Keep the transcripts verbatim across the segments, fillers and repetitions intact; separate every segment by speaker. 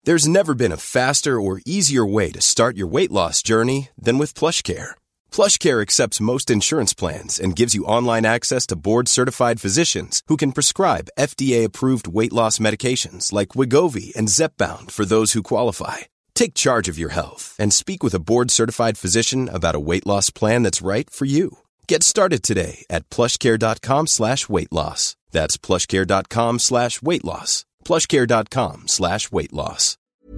Speaker 1: There's never been a faster or easier way to start your weight loss journey than with PlushCare. PlushCare accepts most insurance plans and gives you online access to board-certified physicians who can prescribe F D A-approved weight loss medications like Wegovy and Zepbound for those who qualify. Take charge of your health and speak with a board-certified physician about a weight loss plan that's right for you. Get started today at plushcare.com slash weight loss. That's plushcare.com slash weight loss. plushcare.com slash weight loss.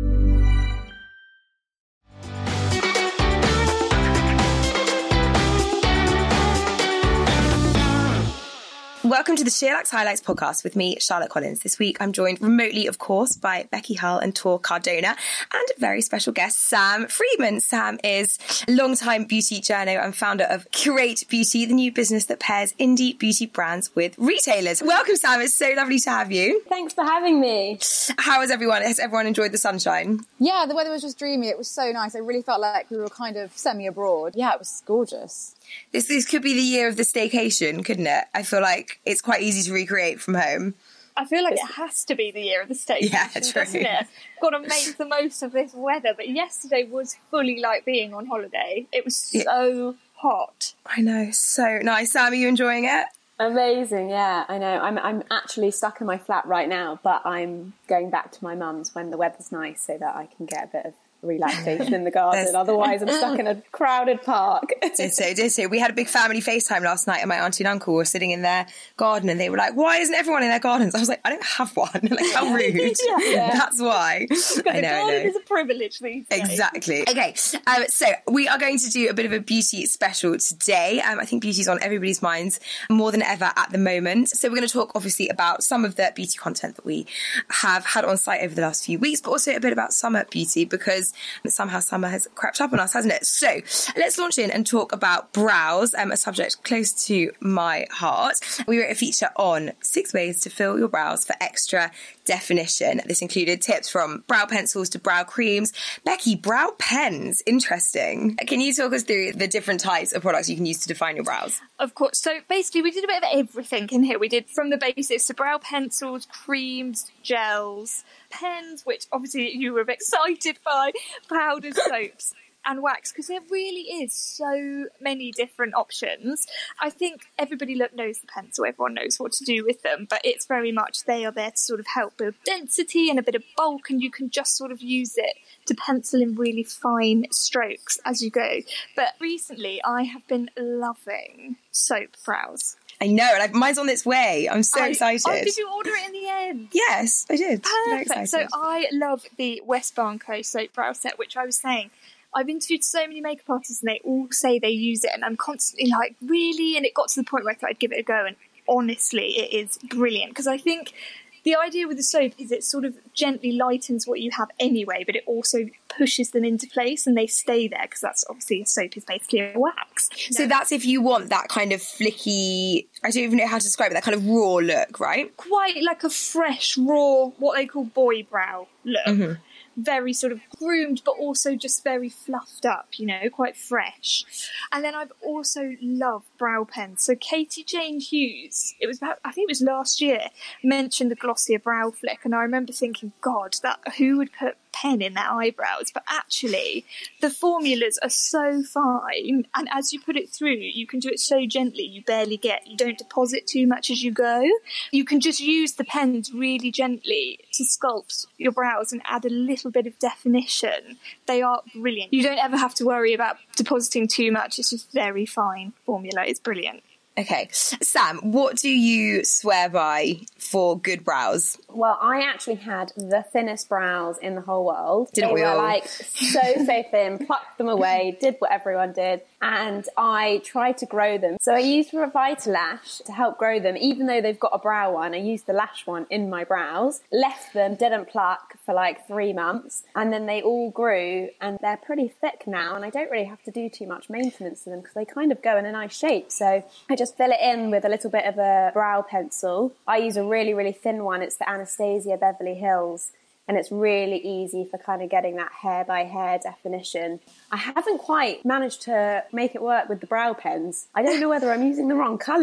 Speaker 2: Welcome to the SheerLuxe Highlights podcast with me, Charlotte Collins. This week I'm joined remotely, of course, by Becky Hull and Tor Cardona and a very special guest, Sam Freedman. Sam is a long-time beauty journo and founder of Curate Beauty, the new business that pairs indie beauty brands with retailers. Welcome, Sam. It's so lovely to have you.
Speaker 3: Thanks for having me.
Speaker 2: How is everyone? Has everyone enjoyed the sunshine?
Speaker 3: Yeah, the weather was just dreamy. It was so nice. I really felt like we were kind of semi-abroad. Yeah, it was gorgeous.
Speaker 2: This this could be the year of the staycation, couldn't it? I feel like it's quite easy to recreate from home.
Speaker 4: I feel like it has to be the year of the staycation,
Speaker 2: yeah, true.
Speaker 4: doesn't it? Got to make the most of this weather. But yesterday was fully like being on holiday. It was so yeah. hot.
Speaker 2: I know, so nice. Sam, are you enjoying it?
Speaker 3: Amazing, yeah, I know. I'm I'm actually stuck in my flat right now, but I'm going back to my mum's when the weather's nice so that I can get a bit of relaxation in the garden. Otherwise I'm stuck in a crowded park.
Speaker 2: Ditto, ditto. We had a big family FaceTime last night and my auntie and uncle were sitting in their garden and they were like, why isn't everyone in their gardens? I was like, I don't have one. Like, how rude. yeah, yeah. That's why.
Speaker 4: I know, the garden is a privilege these days.
Speaker 2: Exactly. Okay, um, so we are going to do a bit of a beauty special today. Um, I think beauty's on everybody's minds more than ever at the moment. So we're going to talk obviously about some of the beauty content that we have had on site over the last few weeks, but also a bit about summer beauty because somehow summer has crept up on us, hasn't it? So let's launch in and talk about brows, um, a subject close to my heart. We wrote a feature on six ways to fill your brows for extra definition. This included tips from brow pencils to brow creams. Becky, brow pens, interesting. Can you talk us through the different types of products you can use to define your brows?
Speaker 4: Of course. So basically we did a bit of everything in here. We did from the basics to brow pencils, creams, gels, pens, which obviously you were excited by, powders, soaps and wax, because there really is so many different options. I think everybody knows the pencil, everyone knows what to do with them, but it's very much they are there to sort of help build density and a bit of bulk, and you can just sort of use it to pencil in really fine strokes as you go. But recently I have been loving soap brows.
Speaker 2: I know, like mine's on its way. I'm so
Speaker 4: I,
Speaker 2: excited.
Speaker 4: Oh, did you order it in the end?
Speaker 2: Yes, I did.
Speaker 4: Perfect. So I love the Westbarn Co soap brow set, which I was saying, I've interviewed so many makeup artists and they all say they use it, and I'm constantly like, really? And it got to the point where I thought I'd give it a go, and honestly, it is brilliant. Because I think the idea with the soap is it sort of gently lightens what you have anyway, but it also pushes them into place and they stay there, because that's obviously a soap is basically a wax.
Speaker 2: So no. That's if you want that kind of flicky, I don't even know how to describe it, that kind of raw look, right?
Speaker 4: Quite like a fresh, raw, what they call boy brow look. Mm-hmm. Very sort of groomed, but also just very fluffed up, you know, quite fresh. And then I've also loved brow pens. So Katie Jane Hughes, it was about, I think it was last year, mentioned the Glossier Brow Flick. And I remember thinking, God, that who would put pen in their eyebrows? But actually, the formulas are so fine. And as you put it through, you can do it so gently, you barely get, you don't deposit too much as you go. You can just use the pens really gently to sculpt your brows and add a little bit of definition. They are brilliant. You don't ever have to worry about depositing too much. It's just very fine formula. It's brilliant.
Speaker 2: Okay. Sam, what do you swear by for good brows?
Speaker 3: Well, I actually had the thinnest brows in the whole world.
Speaker 2: Didn't
Speaker 3: they
Speaker 2: we
Speaker 3: were
Speaker 2: all?
Speaker 3: like so, so thin, plucked them away, did what everyone did, and I tried to grow them. So I used Revitalash to help grow them, even though they've got a brow one. I used the lash one in my brows, left them, didn't pluck for like three months, and then they all grew, and they're pretty thick now, and I don't really have to do too much maintenance to them because they kind of go in a nice shape. So I just fill it in with a little bit of a brow pencil. I use a really, really thin one. It's the Anastasia Beverly Hills, and it's really easy for kind of getting that hair by hair definition. I haven't quite managed to make it work with the brow pens. I don't know whether I'm using the wrong colour.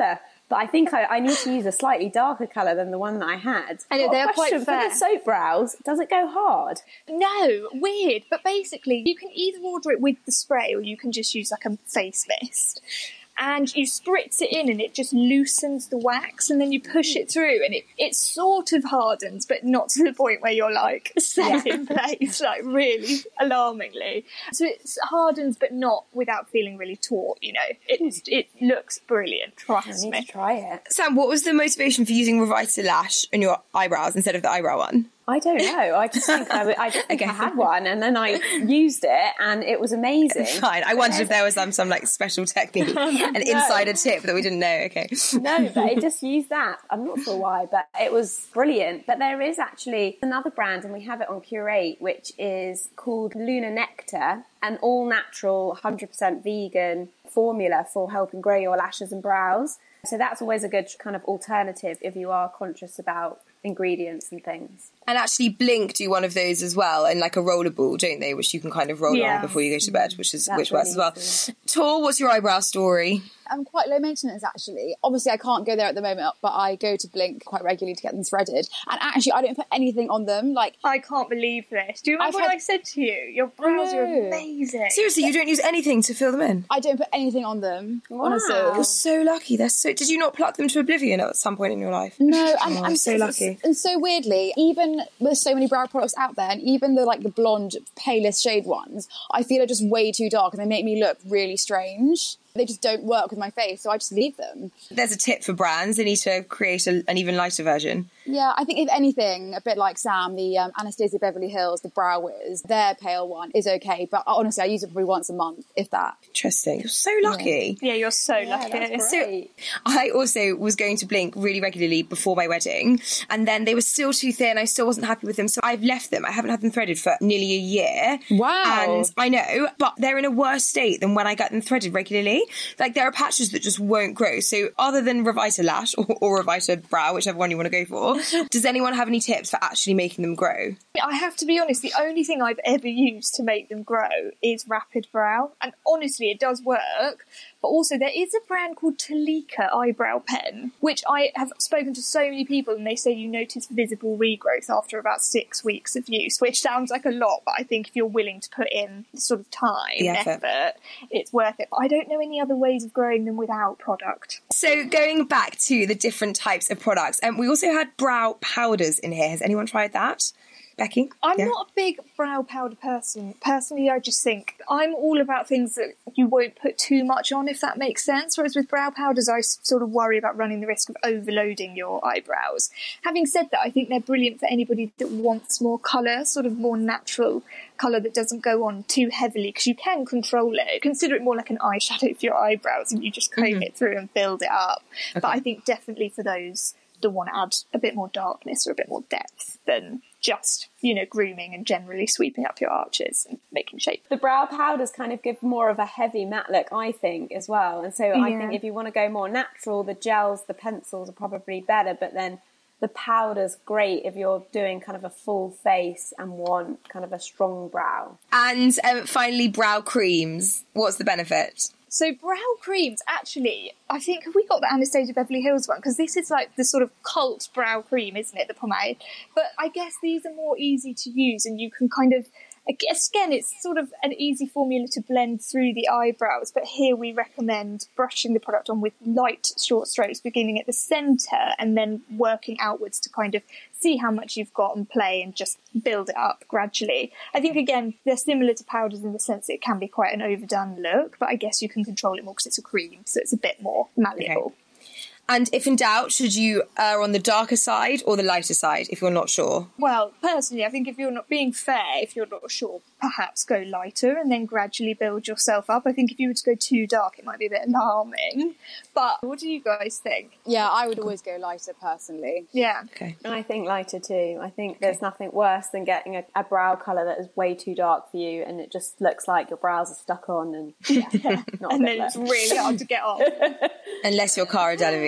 Speaker 3: But I think I, I need to use a slightly darker colour than the one that I had.
Speaker 4: I know,
Speaker 3: Got a
Speaker 4: they're quite
Speaker 3: question,
Speaker 4: fair.
Speaker 3: For the soap brows, does it go hard?
Speaker 4: No, weird. But basically, you can either order it with the spray or you can just use like a face mist. And you spritz it in and it just loosens the wax, and then you push it through and it, it sort of hardens, but not to the point where you're like set in place, like really alarmingly. So it hardens, but not without feeling really taut, you know. It, it looks brilliant, trust
Speaker 3: I need
Speaker 4: me.
Speaker 3: to try it.
Speaker 2: Sam, what was the motivation for using Revita Lash on your eyebrows instead of the eyebrow one?
Speaker 3: I don't know. I just think I, w- I, just think
Speaker 2: Okay.
Speaker 3: I had one, and then I used it, and it was amazing.
Speaker 2: Fine. I wondered if there was some, some like special technique, an insider tip that we didn't know. Okay.
Speaker 3: No, but I just used that. I'm not sure why, but it was brilliant. But there is actually another brand, and we have it on Curate, which is called Luna Nectar, an all-natural, one hundred percent vegan formula for helping grow your lashes and brows. So that's always a good kind of alternative if you are conscious about ingredients and things.
Speaker 2: And actually Blink do one of those as well, and like a rollerball, don't they, which you can kind of roll
Speaker 4: Yeah.
Speaker 2: on before you go to bed, which is
Speaker 3: That's
Speaker 2: which works
Speaker 3: really
Speaker 2: as well. Tor, what's your eyebrow story?
Speaker 5: I'm quite low maintenance, actually. Obviously, I can't go there at the moment, but I go to Blink quite regularly to get them threaded. And actually, I don't put anything on them. Like,
Speaker 4: I can't believe this. Do you remember
Speaker 5: I've
Speaker 4: what
Speaker 5: had-
Speaker 4: I said to you? Your brows are
Speaker 5: know.
Speaker 4: amazing.
Speaker 2: Seriously, you don't use anything to fill them in?
Speaker 5: I don't put anything on them, honestly.
Speaker 2: You're so lucky. They're so. Did you not pluck them to oblivion at some point in your life?
Speaker 5: No, and,
Speaker 2: Oh,
Speaker 5: and
Speaker 2: so lucky.
Speaker 5: And so weirdly, even with so many brow products out there, and even the like the blonde, palest shade ones, I feel are just way too dark, and they make me look really strange. They just don't work with my face, so I just leave them.
Speaker 2: There's a tip for brands. They need to create a, an even lighter version.
Speaker 5: Yeah, I think if anything, a bit like Sam, the um, Anastasia Beverly Hills, the Brow Wiz, their pale one is okay. But honestly, I use it probably once a month, if that.
Speaker 2: Interesting. You're so lucky.
Speaker 4: Yeah, you're so
Speaker 3: Yeah,
Speaker 4: lucky.
Speaker 3: that's
Speaker 2: So
Speaker 3: great.
Speaker 2: I also was going to Blink really regularly before my wedding, and then they were still too thin. I still wasn't happy with them, so I've left them. I haven't had them threaded for nearly a year.
Speaker 5: Wow.
Speaker 2: And I know, but they're in a worse state than when I got them threaded regularly. Like, there are patches that just won't grow. So other than Revita Lash or, or Revita Brow, whichever one you want to go for, does anyone have any tips for actually making them grow?
Speaker 4: I have to be honest, the only thing I've ever used to make them grow is Rapid Brow. And honestly, it does work. But also, there is a brand called Talika Eyebrow Pen, which I have spoken to so many people, and they say you notice visible regrowth after about six weeks of use, which sounds like a lot, but I think if you're willing to put in the sort of time,
Speaker 2: The effort.
Speaker 4: effort, it's worth it. But I don't know any other ways of growing them without product.
Speaker 2: So going back to the different types of products, and um, we also had brow powders in here. Has anyone tried that? Becky?
Speaker 4: I'm
Speaker 2: Yeah.
Speaker 4: not a big brow powder person. Personally, I just think I'm all about things that you won't put too much on, if that makes sense. Whereas with brow powders, I s- sort of worry about running the risk of overloading your eyebrows. Having said that, I think they're brilliant for anybody that wants more colour, sort of more natural colour that doesn't go on too heavily, because you can control it. Consider it more like an eyeshadow for your eyebrows, and you just comb
Speaker 2: Mm-hmm.
Speaker 4: it through and build it up. But I think definitely for those that want to add a bit more darkness or a bit more depth than just, you know, grooming and generally sweeping up your arches and making shape.
Speaker 3: The brow powders kind of give more of a heavy matte look, I think, as well. And so I
Speaker 4: Yeah.
Speaker 3: think if you want to go more natural, the gels, the pencils are probably better, but then the powder's great if you're doing kind of a full face and want kind of a strong brow.
Speaker 2: And um, finally, brow creams. What's the benefit?
Speaker 4: So brow creams, actually, I think, have we got the Anastasia Beverly Hills one? Because this is like the sort of cult brow cream, isn't it, the pomade? But I guess these are more easy to use, and you can kind of, I guess, again, it's sort of an easy formula to blend through the eyebrows. But here we recommend brushing the product on with light, short strokes, beginning at the centre and then working outwards to kind of see how much you've got and play and just build it up gradually. I think, again, they're similar to powders in the sense that it can be quite an overdone look, but I guess you can control it more because it's a cream, so it's a bit more malleable.
Speaker 2: Okay. And if in doubt, should you err on the darker side or the lighter side if you're not sure?
Speaker 4: Well, personally, I think if you're not being fair, if you're not sure, perhaps go lighter and then gradually build yourself up. I think if you were to go too dark, it might be a bit alarming. But what do you guys think?
Speaker 5: Yeah, I would always go lighter, personally.
Speaker 4: Yeah.
Speaker 2: Okay.
Speaker 3: And I think lighter too. I think there's nothing worse than getting a, a brow colour that is way too dark for you and it just looks like your brows are stuck on and yeah, not a
Speaker 4: And
Speaker 3: good
Speaker 4: then it's
Speaker 3: look.
Speaker 4: really hard to get off.
Speaker 2: Unless you're Cara Delevingne.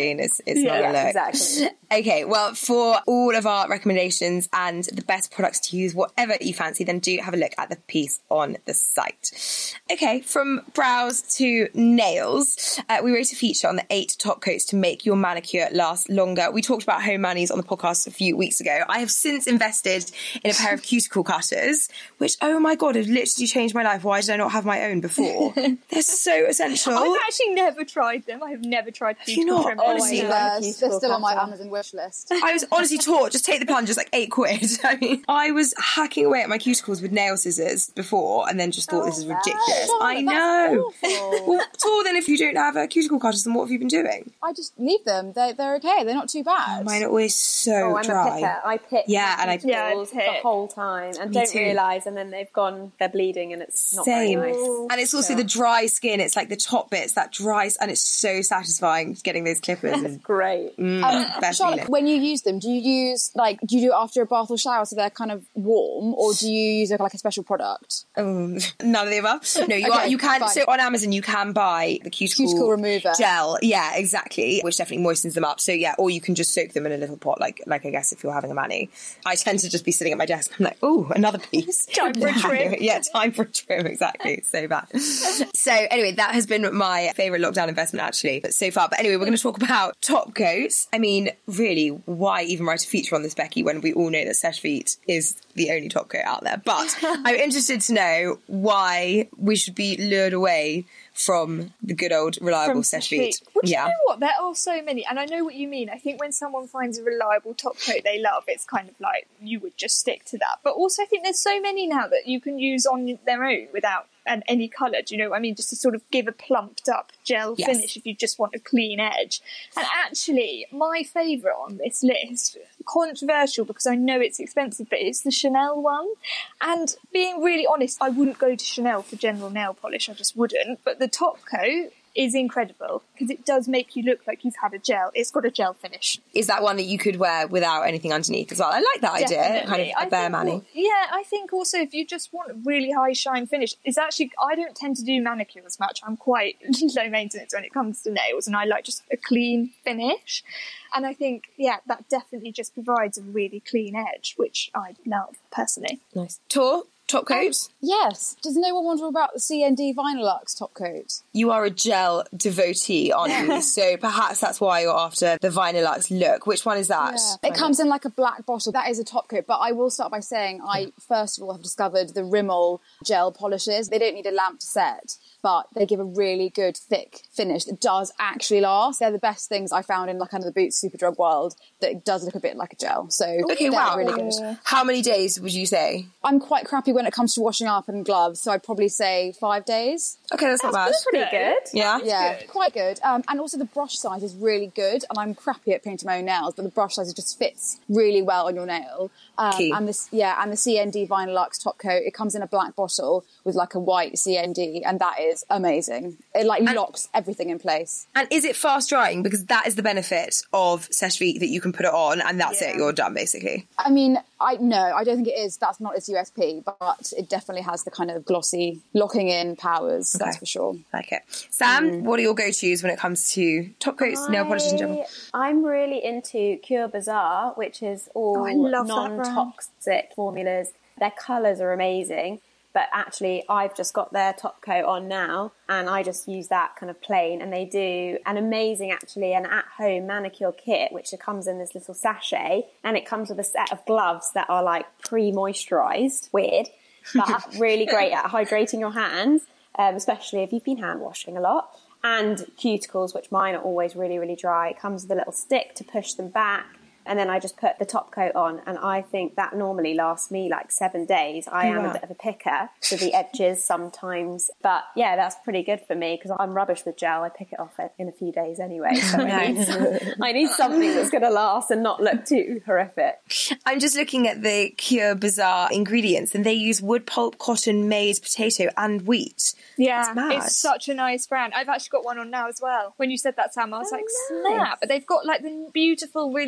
Speaker 2: clean. It's, it's
Speaker 3: Yeah,
Speaker 2: not a look.
Speaker 3: exactly.
Speaker 2: Okay, well, for all of our recommendations and the best products to use, whatever you fancy, then do have a look at the piece on the site. Okay, from brows to nails, uh, we wrote a feature on the eight top coats to make your manicure last longer. We talked about home manis on the podcast a few weeks ago. I have since invested in a pair of cuticle cutters, which, oh my God, have literally changed my life. Why did I not have my own before? They're so essential.
Speaker 4: I've actually never tried them. I have never tried
Speaker 2: you
Speaker 4: cuticle
Speaker 2: not?
Speaker 4: trim.
Speaker 2: Honestly,
Speaker 3: Oh,
Speaker 5: They're,
Speaker 3: Cuticle
Speaker 5: they're still on my
Speaker 3: cutter.
Speaker 5: Amazon wish list.
Speaker 2: I was honestly taught, just take the plunge, just like eight quid. I mean, I was hacking away at my cuticles with nail scissors before and then just thought this is ridiculous.
Speaker 5: Oh,
Speaker 2: I
Speaker 5: that's
Speaker 2: know.
Speaker 5: awful.
Speaker 2: Well, so then if you don't have a cuticle cutters, then what have you been doing?
Speaker 5: I just leave them. They're, they're okay. They're not too bad.
Speaker 2: Mine are always so
Speaker 3: Oh, I'm
Speaker 2: dry.
Speaker 3: a picker. I pick
Speaker 2: Yeah,
Speaker 3: my
Speaker 2: and I-
Speaker 3: cuticles
Speaker 4: Yeah, I
Speaker 3: the
Speaker 4: pick.
Speaker 3: whole time and
Speaker 2: Me
Speaker 3: don't
Speaker 2: too.
Speaker 3: realise, and then they've gone, they're bleeding, and it's not
Speaker 2: Same.
Speaker 3: very nice.
Speaker 2: And it's also the dry skin. It's like the top bits, that dry, and it's so satisfying getting those clippers.
Speaker 3: It's great.
Speaker 2: Mm,
Speaker 5: Um,
Speaker 2: best
Speaker 5: Charlotte,
Speaker 2: feeling.
Speaker 5: when you use them, do you use, like, do you do it after a bath or shower so they're kind of warm, or do you use, like, a special product?
Speaker 2: Um, none of the above. No, you
Speaker 5: Okay,
Speaker 2: are. You can.
Speaker 5: fine.
Speaker 2: So on Amazon, you can buy the cuticle,
Speaker 5: Cuticle remover.
Speaker 2: gel. Yeah, exactly. Which definitely moistens them up. So yeah, or you can just soak them in a little pot, like like I guess if you're having a mani. I tend to just be sitting at my desk. I'm like, oh, another piece.
Speaker 4: Time for a trim.
Speaker 2: Yeah, time for a trim. Exactly. It's so bad. So anyway, that has been my favourite lockdown investment actually, but so far. But anyway, we're going to talk about top coats. I mean, really, why even write a feature on this, Becky, when we all know that Seche Vite is the only top coat out there? But I'm interested to know why we should be lured away from the good old reliable
Speaker 4: From
Speaker 2: Seche
Speaker 4: Seche
Speaker 2: Vite.
Speaker 4: Vite. Well, do
Speaker 2: Yeah.
Speaker 4: you know what? There are so many, and I know what you mean. I think when someone finds a reliable top coat they love, it's kind of like you would just stick to that. But also, I think there's so many now that you can use on their own without and any colour. Do you know what I mean? Just to sort of give a plumped up gel
Speaker 2: Yes.
Speaker 4: finish if you just want a clean edge. And actually, my favourite on this list, controversial because I know it's expensive, but it's the Chanel one. And being really honest, I wouldn't go to Chanel for general nail polish. I just wouldn't. But the top coat is incredible because it does make you look like you've had a gel. It's got a gel finish.
Speaker 2: Is that one that you could wear without anything underneath as well? I like that idea.
Speaker 4: Definitely.
Speaker 2: Kind of
Speaker 4: I
Speaker 2: a bare
Speaker 4: think
Speaker 2: mani.
Speaker 4: al- Yeah, I think also if you just want a really high shine finish, it's actually, I don't tend to do manicures much. I'm quite low maintenance when it comes to nails, and I like just a clean finish. And I think, yeah, that definitely just provides a really clean edge, which I love personally.
Speaker 2: Nice. Tor, top coat?
Speaker 5: Yes. Does no one want to talk about the C N D Vinylux top coat?
Speaker 2: You are a gel devotee, aren't you? So perhaps that's why you're after the Vinylux look. Which one is that?
Speaker 5: Yeah. It comes in like a black bottle. That is a top coat. But I will start by saying I, first of all, have discovered the Rimmel gel polishes. They don't need a lamp to set, but they give a really good thick finish that does actually last. They're the best things I found in like under the Boots Superdrug world that it does look a bit like a gel. So
Speaker 2: Okay,
Speaker 5: they're
Speaker 2: wow.
Speaker 5: really good.
Speaker 2: How many days would you say?
Speaker 5: I'm quite crappy when it comes to washing up and gloves, so I'd probably say five days.
Speaker 2: Okay, that's, not bad.
Speaker 3: That's pretty good.
Speaker 2: Yeah?
Speaker 5: Yeah,
Speaker 4: good.
Speaker 5: quite good. Um, and also the brush size is really good. And I'm crappy at painting my own nails, but the brush size just fits really well on your nail. Um,
Speaker 2: Key.
Speaker 5: and this, yeah, and the C N D Vinylux top coat, it comes in a black bottle with like a white C N D, and that is amazing. It like locks everything in place.
Speaker 2: And is it fast drying? Because that is the benefit of Seche Vite, that you can put it on and that's it,
Speaker 4: Yeah.
Speaker 2: you're done basically.
Speaker 5: I mean, I no, I don't think it is. That's not its U S P, but it definitely has the kind of glossy locking in powers. That's
Speaker 2: Okay.
Speaker 5: for sure.
Speaker 2: Like it. Sam, what are your go-tos when it comes to top coats, nail polishes in general?
Speaker 3: I- I'm really into Cure Bazaar, which is all
Speaker 4: Oh, I love that brand.
Speaker 3: non-toxic formulas. Their colours are amazing, but actually I've just got their top coat on now and I just use that kind of plain, and they do an amazing, actually, an at-home manicure kit which comes in this little sachet, and it comes with a set of gloves that are like pre-moisturised, weird, but really great at hydrating your hands, um, especially if you've been hand washing a lot. And cuticles, which mine are always really, really dry. It comes with a little stick to push them back. And then I just put the top coat on, and I think that normally lasts me like seven days. I am
Speaker 2: Wow.
Speaker 3: a bit of a picker to the edges sometimes. But yeah, that's pretty good for me because I'm rubbish with gel. I pick it off in a few days anyway. So I, need some, I need something that's going to last and not look too horrific.
Speaker 2: I'm just looking at the Cure Bazaar ingredients and they use wood pulp, cotton, maize, potato and wheat.
Speaker 4: Yeah,
Speaker 2: That's mad.
Speaker 4: it's such a nice brand. I've actually got one on now as well. When you said that, Sam, I was
Speaker 3: Oh,
Speaker 4: like,
Speaker 3: nice.
Speaker 4: snap. But they've got like the beautiful, really, again,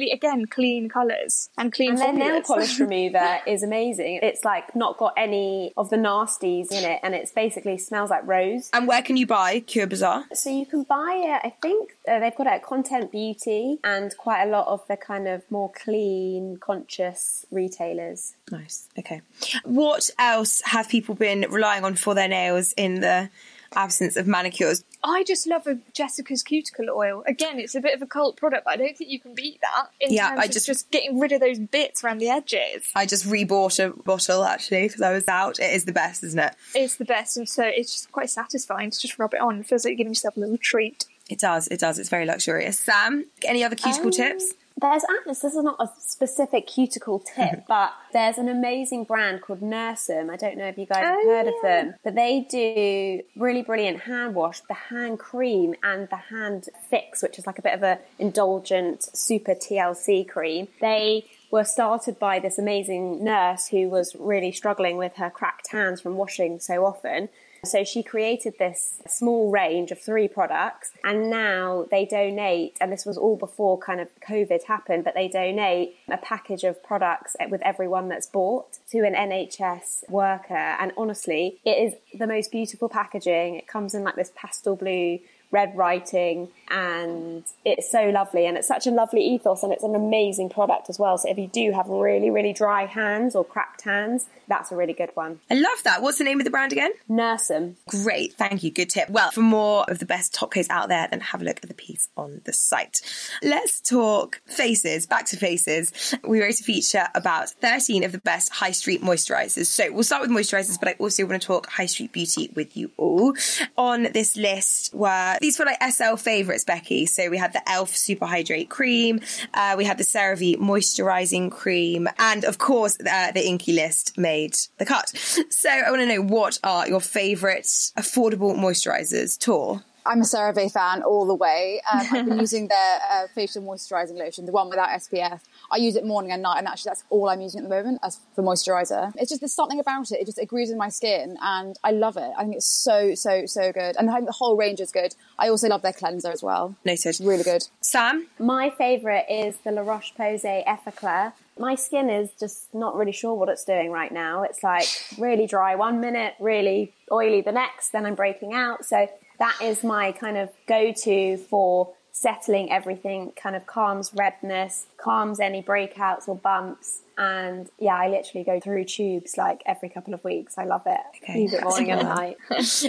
Speaker 4: in clean colours and clean
Speaker 3: And their nail
Speaker 4: formulas.
Speaker 3: polish remover is amazing. It's like not got any of the nasties in it, and it's basically smells like rose.
Speaker 2: And where can you buy Cure Bazaar?
Speaker 3: So you can buy it, I think uh, they've got it at Content Beauty and quite a lot of the kind of more clean, conscious retailers.
Speaker 2: Nice. Okay. What else have people been relying on for their nails in the absence of manicures?
Speaker 4: I just love a Jessica's cuticle oil. Again, it's a bit of a cult product, but I don't think you can beat that in
Speaker 2: Yeah,
Speaker 4: terms
Speaker 2: I
Speaker 4: of
Speaker 2: just-
Speaker 4: just getting rid of those bits around the edges.
Speaker 2: I just rebought a bottle actually because I was out. It is the best, isn't it?
Speaker 4: It's the best, and so it's just quite satisfying to just rub it on. It feels like you're giving yourself a little treat.
Speaker 2: It does. It does. It's very luxurious. Sam, any other cuticle
Speaker 3: Um,
Speaker 2: tips?
Speaker 3: There's Atlas, this is not a specific cuticle tip, but there's an amazing brand called Nursum. I don't know if you guys have
Speaker 4: Oh,
Speaker 3: heard of
Speaker 4: yeah.
Speaker 3: them, but they do really brilliant hand wash, the hand cream and the hand fix, which is like a bit of a indulgent super T L C cream. They were started by this amazing nurse who was really struggling with her cracked hands from washing so often. So she created this small range of three products, and now they donate, and this was all before kind of COVID happened, but they donate a package of products with everyone that's bought to an N H S worker. And honestly, it is the most beautiful packaging. It comes in like this pastel blue red writing, and it's so lovely, and it's such a lovely ethos, and it's an amazing product as well. So if you do have really, really dry hands or cracked hands, that's a really good one.
Speaker 2: I love that. What's the name of the brand again?
Speaker 3: Nursum.
Speaker 2: Great. Thank you. Good tip. Well, for more of the best top coats out there, then have a look at the piece on the site. Let's talk faces. Back to faces. We wrote a feature about thirteen of the best high street moisturisers. So we'll start with moisturisers, but I also want to talk high street beauty with you all. On this list were, these were like S L favourites, Becky. So we had the e l f Super Hydrate Cream, uh, we had the CeraVe Moisturising Cream, and of course uh, the Inky List made the cut. So I want to know, what are your favourite affordable moisturisers? Tor?
Speaker 5: I'm a CeraVe fan all the way. Um, I've been using their uh, facial moisturising lotion, the one without S P F. I use it morning and night, and actually that's all I'm using at the moment as for moisturiser. It's just, there's something about it. It just agrees with my skin, and I love it. I think it's so, so, so good. And I think the whole range is good. I also love their cleanser as well.
Speaker 2: Noted.
Speaker 5: Really good.
Speaker 2: Sam?
Speaker 3: My favourite is the La Roche-Posay Effaclar. My skin is just not really sure what it's doing right now. It's like really dry one minute, really oily the next, then I'm breaking out. So that is my kind of go-to for settling everything, kind of calms redness, calms any breakouts or bumps. And yeah, I literally go through tubes like every couple of weeks. I love it.
Speaker 2: Okay.
Speaker 3: Use it morning and night.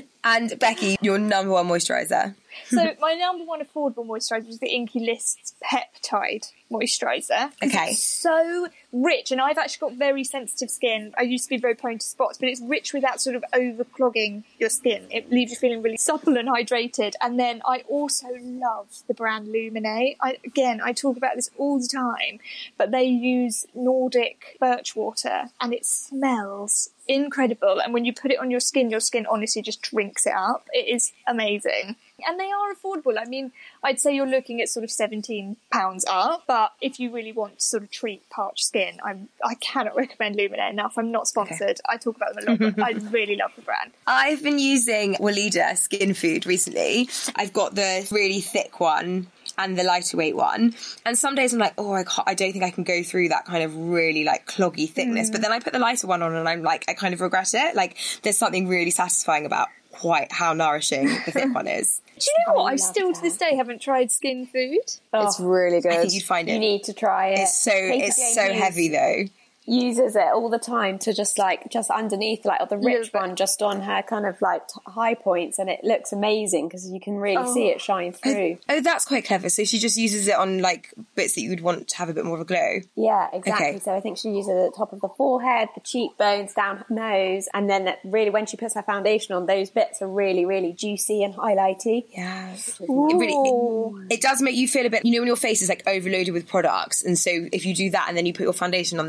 Speaker 2: And Becky, your number one moisturiser?
Speaker 4: So my number one affordable moisturiser was the Inky List's Peptide moisturiser.
Speaker 2: Okay.
Speaker 4: It's so rich, and I've actually got very sensitive skin. I used to be very prone to spots, but it's rich without sort of overclogging your skin. It leaves you feeling really supple and hydrated. And then I also love the brand Lumine. I, again, I talk about this all the time, but they use Nordic birch water, and it smells incredible. And when you put it on your skin, your skin honestly just drinks it up. It is amazing. And they are affordable. I mean, I'd say you're looking at sort of seventeen pounds up, but if you really want to sort of treat parched skin, I'm, I cannot recommend Lumine enough. I'm not sponsored. Okay. I talk about them a lot, but I really love the brand.
Speaker 2: I've been using Weleda Skin Food recently. I've got the really thick one and the lighter weight one, and some days I'm like, oh, I can't, I don't think I can go through that kind of really like cloggy thickness. Mm. But then I put the lighter one on and I'm like, I kind of regret it. Like, there's something really satisfying about quite how nourishing the thick one is.
Speaker 4: Do you know what? I still that. to this day haven't tried Skin Food.
Speaker 5: Oh, it's really good.
Speaker 2: I think you'd find it.
Speaker 3: You need to try it.
Speaker 2: It's so Katie it's Jane so heavy though.
Speaker 3: Uses it all the time to just like just underneath like the rich one just on her kind of like t- high points, and it looks amazing because you can really oh. see it shine through.
Speaker 2: Oh, oh, that's quite clever. So she just uses it on like bits that you would want to have a bit more of a glow.
Speaker 3: Yeah, exactly.
Speaker 2: Okay.
Speaker 3: So I think she uses it at the top of the forehead, the cheekbones, down her nose, and then really when she puts her foundation on, those bits are really really juicy and highlighty.
Speaker 2: Yeah, it, really, it, it does make you feel a bit, you know, when your face is like overloaded with products, and so if you do that and then you put your foundation on, then it feels like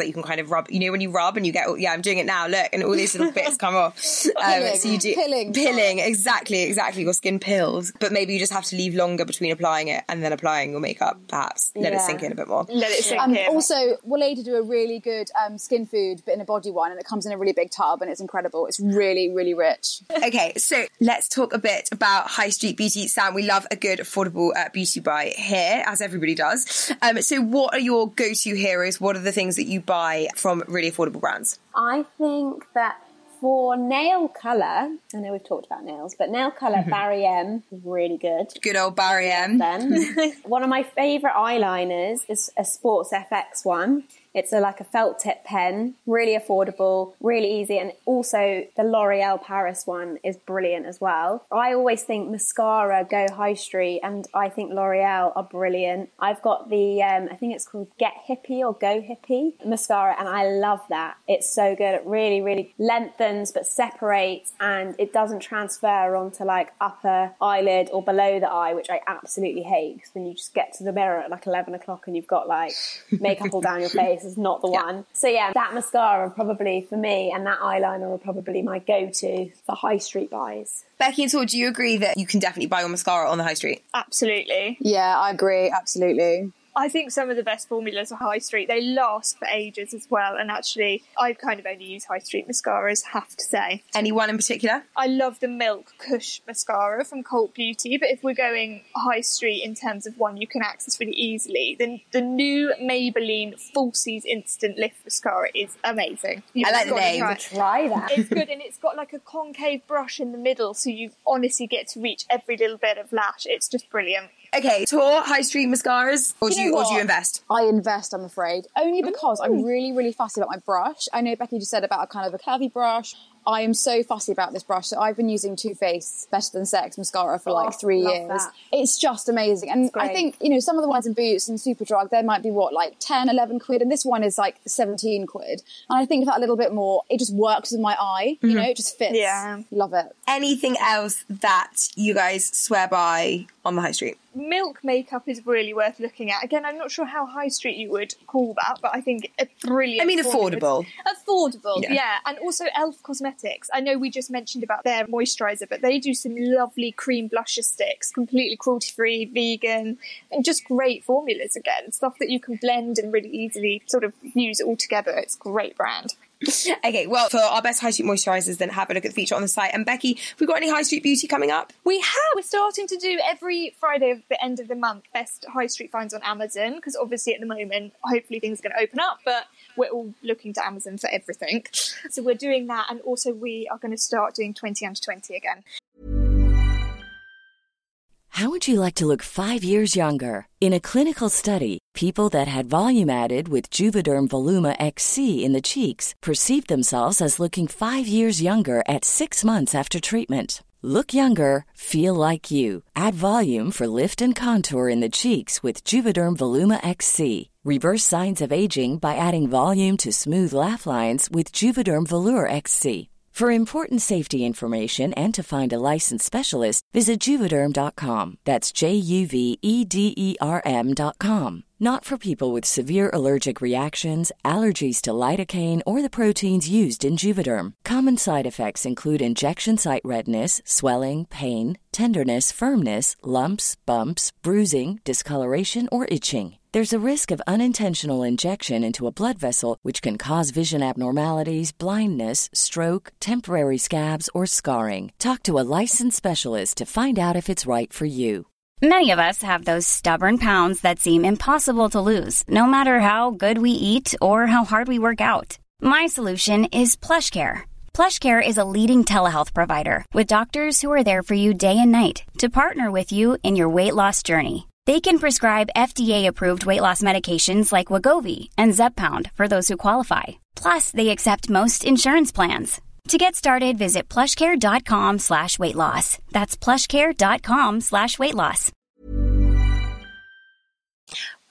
Speaker 2: that you can kind of rub, you know, when you rub and you get, yeah, I'm doing it now, look, and all these little bits come off. Um,
Speaker 5: pilling,
Speaker 2: so you do
Speaker 5: pilling,
Speaker 2: pilling, exactly, exactly. Your skin pills, but maybe you just have to leave longer between applying it and then applying your makeup. Perhaps let
Speaker 3: Yeah.
Speaker 2: it sink in a bit more.
Speaker 4: Let it sink
Speaker 5: Um,
Speaker 4: in.
Speaker 5: also, Weleda do a really good um, skin food, but in a body one, and it comes in a really big tub, and it's incredible. It's really, really rich.
Speaker 2: Okay, so let's talk a bit about high street beauty. Sam, we love a good affordable uh, beauty buy here, as everybody does. Um, so what are your go-to heroes? What are the things that you buy from really affordable brands?
Speaker 3: I think that for nail colour, I know we've talked about nails, but nail colour,
Speaker 2: Mm-hmm.
Speaker 3: Barry M is really good.
Speaker 2: Good old Barry M.
Speaker 3: Then one of my favourite eyeliners is a Sports F X one. It's a, like a felt tip pen, really affordable, really easy. And also the L'Oreal Paris one is brilliant as well. I always think mascara, go high street, and I think L'Oreal are brilliant. I've got the, um, I think it's called Get Hippie or Go Hippie mascara, and I love that. It's so good. It really, really lengthens but separates, and it doesn't transfer onto like upper eyelid or below the eye, which I absolutely hate, because when you just get to the mirror at like eleven o'clock and you've got like makeup all down your face, is not the
Speaker 2: Yeah.
Speaker 3: one. So yeah, that mascara probably for me, and that eyeliner are probably my go-to for high street buys.
Speaker 2: Becky and Tor, do you agree that you can definitely buy your mascara on the high street?
Speaker 4: Absolutely.
Speaker 5: Yeah, I agree. Absolutely.
Speaker 4: I think some of the best formulas are high street. They last for ages as well. And actually, I kind of only use high street mascaras, have to say.
Speaker 2: Anyone in particular?
Speaker 4: I love the Milk Kush mascara from Cult Beauty. But if we're going high street in terms of one you can access really easily, then the new Maybelline Falsies Instant Lift Mascara is amazing. You've
Speaker 2: I like the
Speaker 4: got to
Speaker 2: name.
Speaker 4: try it.
Speaker 3: Try that.
Speaker 4: It's good, and it's got like a concave brush in the middle, so you honestly get to reach every little bit of lash. It's just brilliant.
Speaker 2: Okay, Tor, high street mascaras, or do
Speaker 5: You
Speaker 2: you,
Speaker 5: know
Speaker 2: or do you
Speaker 5: what?
Speaker 2: invest?
Speaker 5: I invest, I'm afraid, only because I'm really, really fussy about my brush. I know Becky just said about a kind of a curvy brush. I am so fussy about this brush. So I've been using Too Faced Better Than Sex mascara for
Speaker 3: Oh,
Speaker 5: like three
Speaker 3: love
Speaker 5: years.
Speaker 3: that.
Speaker 5: It's just amazing. And I
Speaker 3: great.
Speaker 5: think, you know, some of the ones in Boots and Superdrug, they might be what, like ten, eleven quid. And this one is like seventeen quid. And I think that a little bit more, it just works with my eye. You know, it just fits.
Speaker 4: Yeah.
Speaker 5: Love it.
Speaker 2: Anything else that you guys swear by on the high street?
Speaker 4: Milk makeup is really worth looking at. Again, I'm not sure how high street you would call that, but I think a brilliant.
Speaker 2: I mean,
Speaker 4: formula.
Speaker 2: affordable.
Speaker 4: Affordable,
Speaker 2: Yeah.
Speaker 4: yeah. And also Elf Cosmetics. I know we just mentioned about their moisturiser, but they do some lovely cream blusher sticks, completely cruelty-free, vegan, and just great formulas again. Stuff that you can blend and really easily sort of use all together. It's a great brand.
Speaker 2: Okay, well, for our best high street moisturisers, then have a look at the feature on the site. And Becky, have we got any high street beauty coming up?
Speaker 4: We have. We're starting to do every Friday of the end of the month best high street finds on Amazon, because obviously at the moment, hopefully things are going to open up, but we're all looking to Amazon for everything. So we're doing that, and also we are going to start doing twenty under twenty again.
Speaker 6: How would you like to look five years younger? In a clinical study, people that had volume added with Juvederm Voluma X C in the cheeks perceived themselves as looking five years younger at six months after treatment. Look younger, feel like you. Add volume for lift and contour in the cheeks with Juvederm Voluma X C. Reverse signs of aging by adding volume to smooth laugh lines with Juvederm Volure X C. For important safety information and to find a licensed specialist, visit Juvederm dot com. That's J U V E D E R M dot com. Not for people with severe allergic reactions, allergies to lidocaine, or the proteins used in Juvederm. Common side effects include injection site redness, swelling, pain, tenderness, firmness, lumps, bumps, bruising, discoloration, or itching. There's a risk of unintentional injection into a blood vessel, which can cause vision abnormalities, blindness, stroke, temporary scabs, or scarring. Talk to a licensed specialist to find out if it's right for you.
Speaker 7: Many of us have those stubborn pounds that seem impossible to lose, no matter how good we eat or how hard we work out. My solution is PlushCare. PlushCare is a leading telehealth provider with doctors who are there for you day and night to partner with you in your weight loss journey. They can prescribe F D A-approved weight loss medications like Wegovy and Zepbound for those who qualify. Plus, they accept most insurance plans. To get started, visit plushcare.com slash weight loss. That's plushcare.com slash weight loss.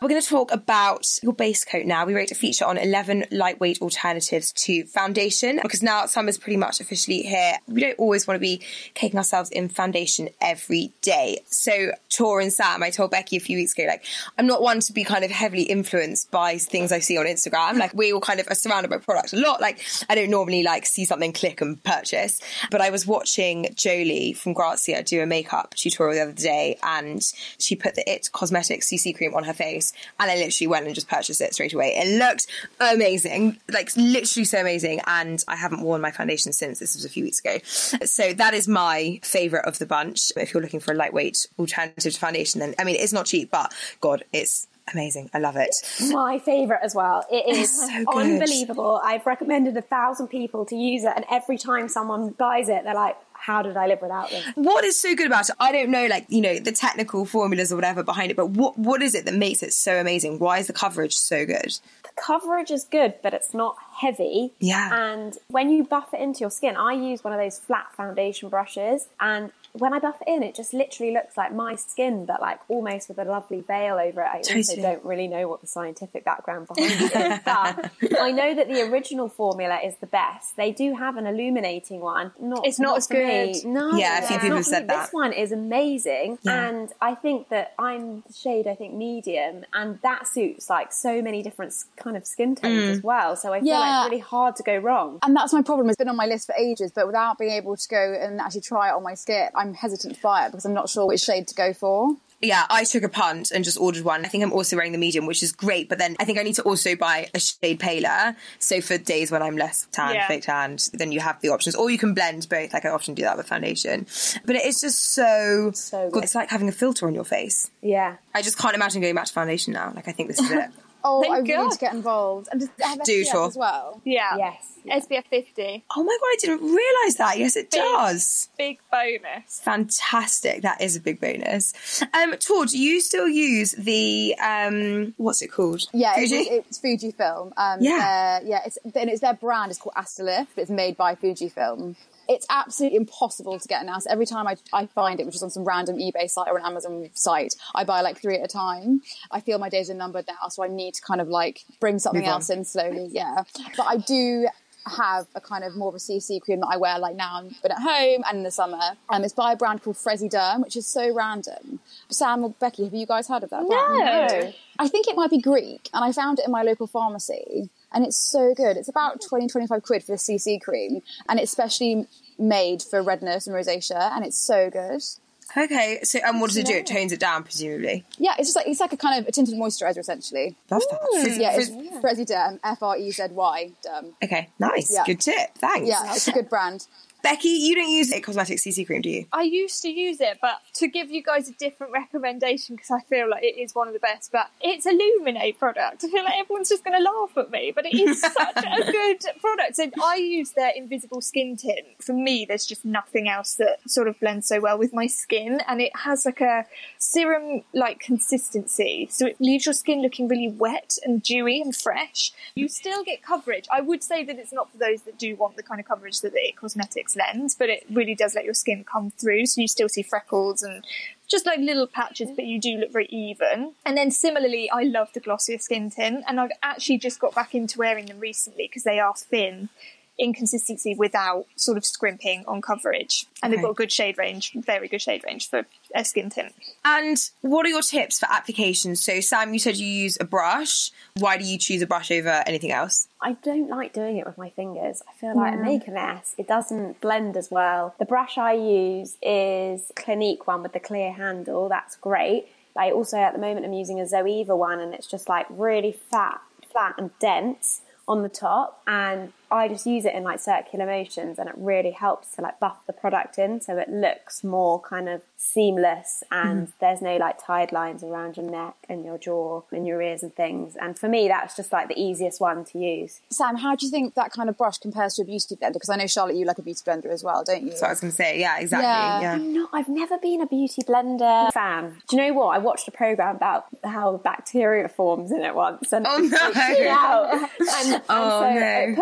Speaker 2: We're going to talk about your base coat now. We wrote a feature on eleven lightweight alternatives to foundation because now summer's pretty much officially here. We don't always want to be caking ourselves in foundation every day. So Tor and Sam, I told Becky a few weeks ago, like, I'm not one to be kind of heavily influenced by things I see on Instagram. Like, we all kind of are surrounded by product a lot. Like, I don't normally like see something, click and purchase. But I was watching Jolie from Grazia do a makeup tutorial the other day, and she put the It Cosmetics C C cream on her face, and I literally went and just purchased it straight away. It looked amazing, like literally so amazing, and I haven't worn my foundation since. This was a few weeks ago. So that is my favourite of the bunch. If you're looking for a lightweight alternative to foundation, then, I mean, it's not cheap, but God, it's amazing. I love it.
Speaker 3: My favourite as well. It is
Speaker 2: so
Speaker 3: unbelievable. I've recommended a thousand people to use it, and every time someone buys it, they're like, how did I live without this?
Speaker 2: What is so good about it? I don't know, like, you know, the technical formulas or whatever behind it, but what what is it that makes it so amazing? Why is the coverage so good?
Speaker 3: The coverage is good, but it's not heavy.
Speaker 2: Yeah.
Speaker 3: And when you buff it into your skin, I use one of those flat foundation brushes, and when I buff it in, it just literally looks like my skin, but like almost with a lovely veil over it. I
Speaker 2: Totally.
Speaker 3: also don't really know what the scientific background behind it is, but I know that the original formula is the best. They do have an illuminating one. Not,
Speaker 4: It's not
Speaker 3: not
Speaker 4: as
Speaker 3: for
Speaker 4: good.
Speaker 3: me. No,
Speaker 2: Yeah, a few
Speaker 3: it's
Speaker 2: people
Speaker 3: not
Speaker 2: have
Speaker 3: for
Speaker 2: said
Speaker 3: me.
Speaker 2: that.
Speaker 3: This one is amazing,
Speaker 2: Yeah.
Speaker 3: and I think that I'm the shade, I think, medium, and that suits like so many different s- kind of skin tones
Speaker 2: Mm.
Speaker 3: as well. So I feel like
Speaker 5: Yeah.
Speaker 3: it's really hard to go wrong.
Speaker 5: And that's my problem. It's been on my list for ages, but without being able to go and actually try it on my skin, I'm hesitant to buy it because I'm not sure which shade to go for.
Speaker 2: Yeah, I took a punt and just ordered one. I think I'm also wearing the medium, which is great, but then I think I need to also buy a shade paler. So for days when I'm less tan,
Speaker 4: Yeah.
Speaker 2: fake tanned, then you have the options. Or you can blend both, like I often do that with foundation. But it's just so,
Speaker 3: So good.
Speaker 2: It's like having a filter on your face.
Speaker 3: Yeah.
Speaker 2: I just can't imagine going back to foundation now. Like, I think this is it.
Speaker 5: Oh,
Speaker 4: Thank
Speaker 5: I really
Speaker 4: God.
Speaker 5: need to get involved. And does it have
Speaker 2: Do,
Speaker 5: S P F
Speaker 2: sure.
Speaker 5: as well?
Speaker 4: Yeah.
Speaker 3: Yes.
Speaker 4: S P F fifty.
Speaker 2: Oh my God, I didn't realise that. Yes, it
Speaker 4: Big.
Speaker 2: does.
Speaker 4: Big bonus.
Speaker 2: Fantastic. That is a big bonus. Um, Tor, do you still use the, um, what's it called?
Speaker 5: Yeah, it's,
Speaker 2: Fuji?
Speaker 5: it's Fujifilm. Um,
Speaker 2: Yeah.
Speaker 5: uh, yeah, it's, and it's their brand is called Astalift, but it's made by Fujifilm. It's absolutely impossible to get now. So every time I, I find it, which is on some random eBay site or an Amazon site, I buy like three at a time. I feel my days are numbered now, so I need to kind of like bring something
Speaker 2: Move on.
Speaker 5: else in slowly. Yeah, but I do have a kind of more of a C C cream that I wear like now but at home and in the summer. Um, it's by a brand called Fresiderm, which is so random. Sam or Becky, have you guys heard of that brand?
Speaker 3: No.
Speaker 5: I think it might be Greek, and I found it in my local pharmacy, and it's so good. It's about twenty, twenty-five quid for the C C cream, and it's specially made for redness and rosacea, and it's so good.
Speaker 2: Okay, so and what does it do? It tones it down, presumably.
Speaker 5: Yeah, it's just like, it's like a kind of a tinted moisturiser, essentially.
Speaker 2: Love that. Frizz-
Speaker 5: Yeah,
Speaker 2: frizz-
Speaker 5: it's Fresiderm, F R E Z Y, derm.
Speaker 2: Okay, nice.
Speaker 5: Yeah.
Speaker 2: Good tip. Thanks.
Speaker 5: Yeah, it's a good brand.
Speaker 2: Becky, you don't use a cosmetic C C cream, do you?
Speaker 4: I used to use it, but to give you guys a different recommendation, because I feel like it is one of the best, but it's a Luminate product. I feel like everyone's just going to laugh at me, but it is such a good product. So I use their Invisible Skin Tint. For me, there's just nothing else that sort of blends so well with my skin, and it has like a serum-like consistency, so it leaves your skin looking really wet and dewy and fresh. You still get coverage. I would say that it's not for those that do want the kind of coverage that the It Cosmetics lens, but it really does let your skin come through, so you still see freckles and just like little patches, but you do look very even. And then similarly, I love the Glossier Skin Tint, and I've actually just got back into wearing them recently because they are thin in consistency without sort of scrimping on coverage, and
Speaker 2: Okay.
Speaker 4: they've got a good shade range, very good shade range for a skin tint.
Speaker 2: And what are your tips for applications? So, Sam, you said you use a brush. Why do you choose a brush over anything else?
Speaker 3: I don't like doing it with my fingers. I feel like I make a mess. It doesn't blend as well. The brush I use is Clinique one with the clear handle. That's great. I also, at the moment, I'm using a Zoeva one, and it's just like really fat, flat and dense on the top, and I just use it in like circular motions, and it really helps to like buff the product in so it looks more kind of seamless, and there's no like tied lines around your neck and your jaw and your ears and things. And for me, that's just like the easiest one to use.
Speaker 5: Sam, how do you think that kind of brush compares to a beauty blender? Because I know, Charlotte, you like a beauty blender as well, don't you?
Speaker 2: That's what I was going to say. Yeah, exactly.
Speaker 5: Yeah.
Speaker 2: Yeah.
Speaker 3: No, I've never been a beauty blender fan. Do you know what? I watched a programme about how bacteria forms in it once, and
Speaker 2: Oh,
Speaker 3: it
Speaker 2: no.
Speaker 3: freaked me out. And, and
Speaker 2: Oh,
Speaker 3: so
Speaker 2: no.
Speaker 3: it put me off.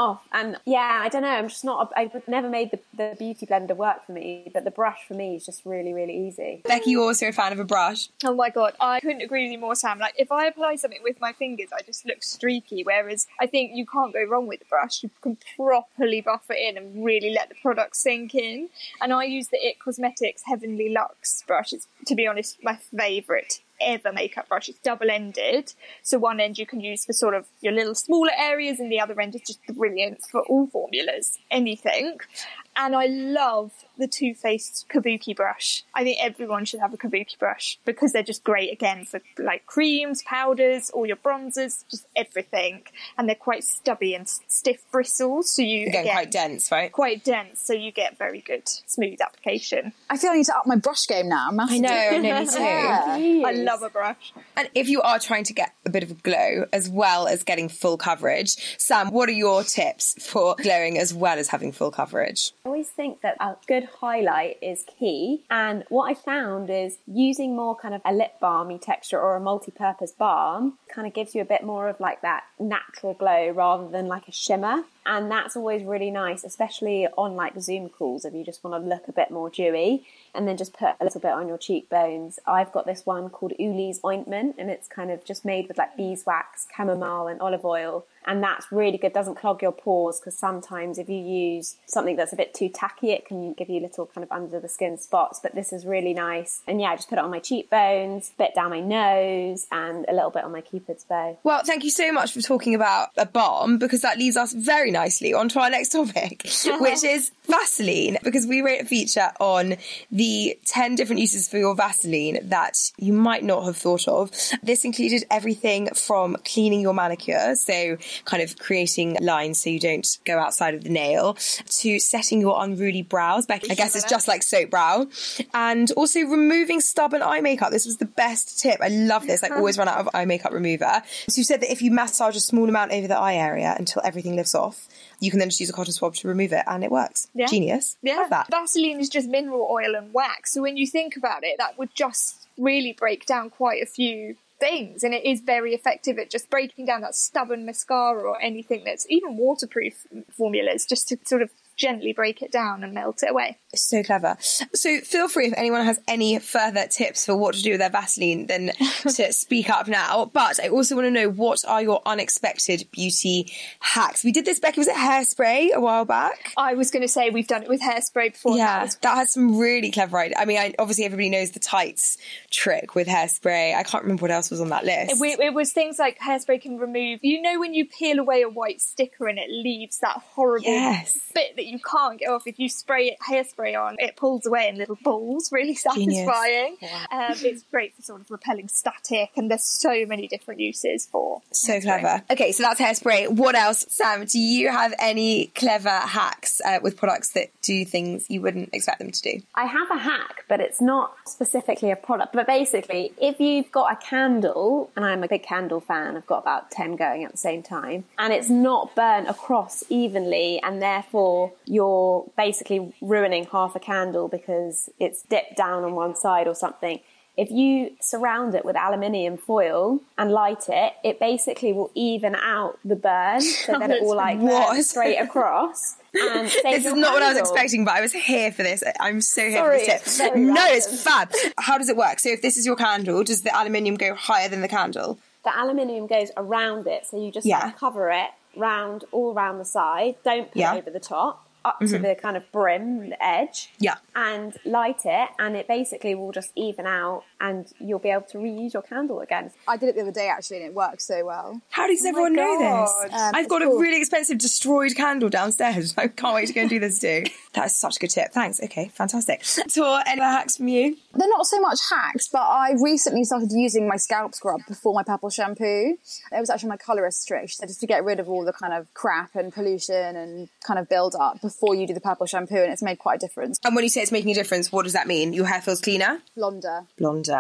Speaker 3: off. And yeah, I don't know, I'm just not, I've never made the, the beauty blender work for me, but the brush for me is just really, really easy.
Speaker 2: Becky, you're also a fan of a brush.
Speaker 4: Oh my God, I couldn't agree with you more, Sam. Like, if I apply something with my fingers, I just look streaky, whereas I think you can't go wrong with the brush. You can properly buff it in and really let the product sink in. And I use the It Cosmetics Heavenly Luxe brush. It's, to be honest, my favourite ever makeup brush. It's double-ended, so one end you can use for sort of your little smaller areas and the other end is just brilliant for all formulas, anything. And I love the Too Faced Kabuki brush. I think everyone should have a Kabuki brush because they're just great, again, for like creams, powders, all your bronzers, just everything. And they're quite stubby and stiff bristles, so you
Speaker 2: Again,
Speaker 4: again,
Speaker 2: quite dense, right?
Speaker 4: Quite dense, so you get very good, smooth application.
Speaker 5: I feel I need to up my brush game now.
Speaker 2: I
Speaker 5: Massively.
Speaker 2: know, I know, me too.
Speaker 5: Yeah.
Speaker 4: I love a brush.
Speaker 2: And if you are trying to get a bit of a glow as well as getting full coverage, Sam, what are your tips for glowing as well as having full coverage?
Speaker 3: I always think that a good highlight is key, and what I found is using more kind of a lip balmy texture or a multi-purpose balm kind of gives you a bit more of like that natural glow rather than like a shimmer. And that's always really nice, especially on like Zoom calls if you just want to look a bit more dewy, and then just put a little bit on your cheekbones. I've got this one called Uli's Ointment, and it's kind of just made with like beeswax, chamomile and olive oil. And that's really good. Doesn't clog your pores, because sometimes if you use something that's a bit too tacky, it can give you little kind of under the skin spots. But this is really nice. And yeah, I just put it on my cheekbones, a bit down my nose, and a little bit on my Cupid's bow.
Speaker 2: Well, thank you so much for talking about a balm, because that leads us very nicely on to our next topic, which is Vaseline, because we wrote a feature on the ten different uses for your Vaseline that you might not have thought of. This included everything from cleaning your manicure, so kind of creating lines so you don't go outside of the nail, to setting your unruly brows. Becky, I guess it's just like soap brow. And also removing stubborn eye makeup. This was the best tip. I love this. I always run out of eye makeup remover. So you said that if you massage a small amount over the eye area until everything lifts off, you can then just use a cotton swab to remove it, and it works.
Speaker 4: Yeah.
Speaker 2: Genius.
Speaker 4: Yeah.
Speaker 2: Love that.
Speaker 4: Vaseline is just mineral oil and wax. So when you think about it, that would just really break down quite a few things, and it is very effective at just breaking down that stubborn mascara or anything that's even waterproof formulas, just to sort of gently break it down and melt it away.
Speaker 2: So clever. So feel free, if anyone has any further tips for what to do with their Vaseline, then to speak up now. But I also want to know, what are your unexpected beauty hacks? We did this, Becky, was it hairspray a while back?
Speaker 4: I was going to say we've done it with hairspray before.
Speaker 2: Yeah, that, that has some really clever ideas. I mean, I, obviously everybody knows the tights trick with hairspray. I can't remember what else was on that list.
Speaker 4: It, it was things like hairspray can remove, you know, when you peel away a white sticker and it leaves that horrible
Speaker 2: yes.
Speaker 4: bit that you can't get off. If you spray it, hairspray on, it pulls away in little balls, really satisfying.
Speaker 2: Wow.
Speaker 4: Um, it's great for sort of repelling static, and there's so many different uses for
Speaker 2: So
Speaker 4: hairspray.
Speaker 2: clever. Okay, so that's hairspray. What else? Sam, do you have any clever hacks uh, with products that do things you wouldn't expect them to do?
Speaker 3: I have a hack, but it's not specifically a product. But basically, if you've got a candle, and I'm a big candle fan, I've got about ten going at the same time, and it's not burnt across evenly, and therefore you're basically ruining half a candle because it's dipped down on one side or something. If you surround it with aluminium foil and light it, it basically will even out the burn so that it will like burn straight across. And
Speaker 2: this is not what I was expecting, but I was here for this. I'm so here
Speaker 3: Sorry,
Speaker 2: for this
Speaker 3: it's
Speaker 2: tip.
Speaker 3: very
Speaker 2: No,
Speaker 3: random.
Speaker 2: it's fab. How does it work? So if this is your candle, does the aluminium go higher than the candle?
Speaker 3: The aluminium goes around it, so you just
Speaker 2: Yeah.
Speaker 3: like cover it round, all around the side. Don't put
Speaker 2: Yeah.
Speaker 3: it over the top, up to the kind of brim, the edge.
Speaker 2: Yeah.
Speaker 3: And light it, and it basically will just even out, and you'll be able to reuse your candle again.
Speaker 5: I did it the other day actually, and it worked so well.
Speaker 2: How does everyone know
Speaker 4: God.
Speaker 2: this?
Speaker 5: Um,
Speaker 2: I've got
Speaker 5: it's
Speaker 2: a
Speaker 5: cool.
Speaker 2: really expensive destroyed candle downstairs. I can't wait to go and do this too. That is such a good tip. Thanks. Okay, fantastic. Tor, any other hacks from you?
Speaker 5: They're not so much hacks, but I recently started using my scalp scrub before my purple shampoo. It was actually my colourist trick. She said just to get rid of all the kind of crap and pollution and kind of build up before you do the purple shampoo, and it's made quite a difference.
Speaker 2: And when you say it's making a difference, what does that mean? Your hair feels cleaner?
Speaker 5: Blonder.
Speaker 2: Blonder.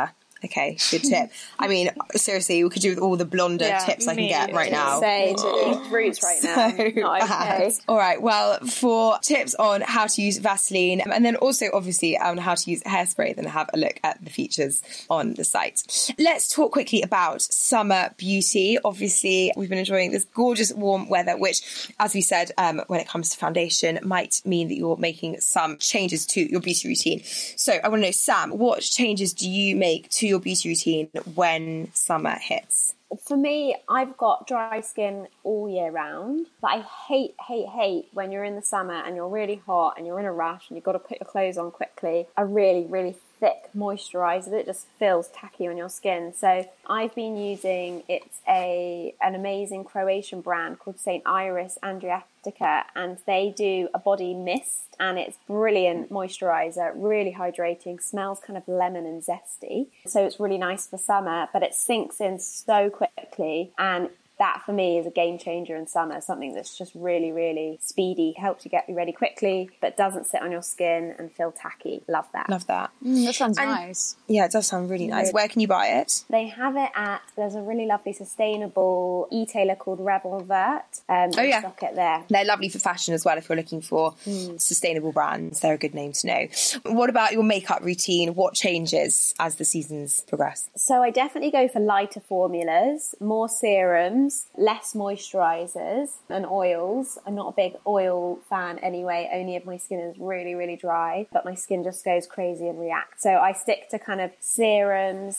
Speaker 2: Okay, good tip. I mean, seriously, we could do with all the blonder
Speaker 4: Yeah,
Speaker 2: tips I can
Speaker 4: me
Speaker 2: get right now.
Speaker 3: Say to roots right now.
Speaker 2: So
Speaker 3: Not
Speaker 2: bad.
Speaker 3: okay.
Speaker 2: All right, well, for tips on how to use Vaseline and then also obviously on how to use hairspray, then have a look at the features on the site. Let's talk quickly about summer beauty. Obviously, we've been enjoying this gorgeous warm weather, which, as we said, um, when it comes to foundation, might mean that you're making some changes to your beauty routine. So I want to know, Sam, what changes do you make to your beauty routine when summer hits?
Speaker 3: For me, I've got dry skin all year round, but I hate, hate, hate when you're in the summer and you're really hot and you're in a rush and you've got to put your clothes on quickly. A really, really thick moisturiser that just feels tacky on your skin. So I've been using, it's a an amazing Croatian brand called Saint Iris Adriatica, and they do a body mist. And it's brilliant moisturiser, really hydrating, smells kind of lemon and zesty. So it's really nice for summer, but it sinks in so quickly. And that for me is a game changer in summer, something that's just really, really speedy, helps you get ready quickly, but doesn't sit on your skin and feel tacky. Love that.
Speaker 2: Love that.
Speaker 5: Mm, that sounds
Speaker 2: And-
Speaker 5: nice.
Speaker 2: Yeah, it does sound really nice. Where can you buy it?
Speaker 3: They have it at, there's a really lovely sustainable e-tailer called Rebel Vert. Um,
Speaker 2: Oh, yeah.
Speaker 3: Stock it there.
Speaker 2: They're lovely for fashion as well if you're looking for sustainable brands. They're a good name to know. What about your makeup routine? What changes as the seasons progress?
Speaker 3: So I definitely go for lighter formulas, more serums, less moisturisers and oils. I'm not a big oil fan anyway, only if my skin is really, really dry, but my skin just goes crazy and reacts. So I stick to kind of serums,